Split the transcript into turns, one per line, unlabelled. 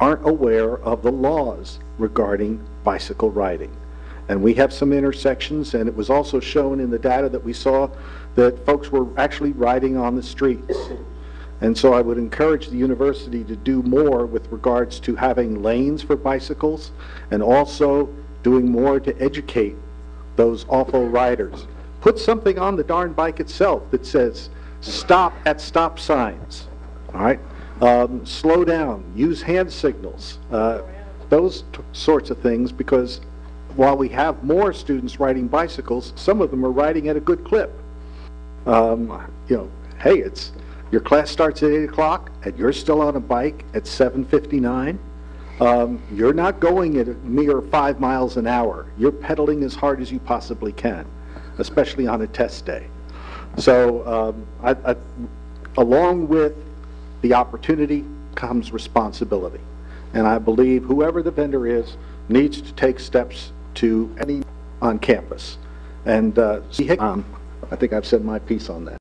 aren't aware of the laws regarding bicycle riding. And we have some intersections, and it was also shown in the data that we saw that folks were actually riding on the streets. And so I would encourage the university to do more with regards to having lanes for bicycles and also doing more to educate those awful riders. Put something on the darn bike itself that says, stop at stop signs, all right? Slow down, use hand signals, those sorts of things, because while we have more students riding bicycles, some of them are riding at a good clip. You know, hey, your class starts at 8 o'clock and you're still on a bike at 7:59. You're not going at a mere 5 miles an hour. You're pedaling as hard as you possibly can, especially on a test day. So along with the opportunity comes responsibility. And I believe whoever the vendor is needs to take steps to any on campus. And I think I've said my piece on that.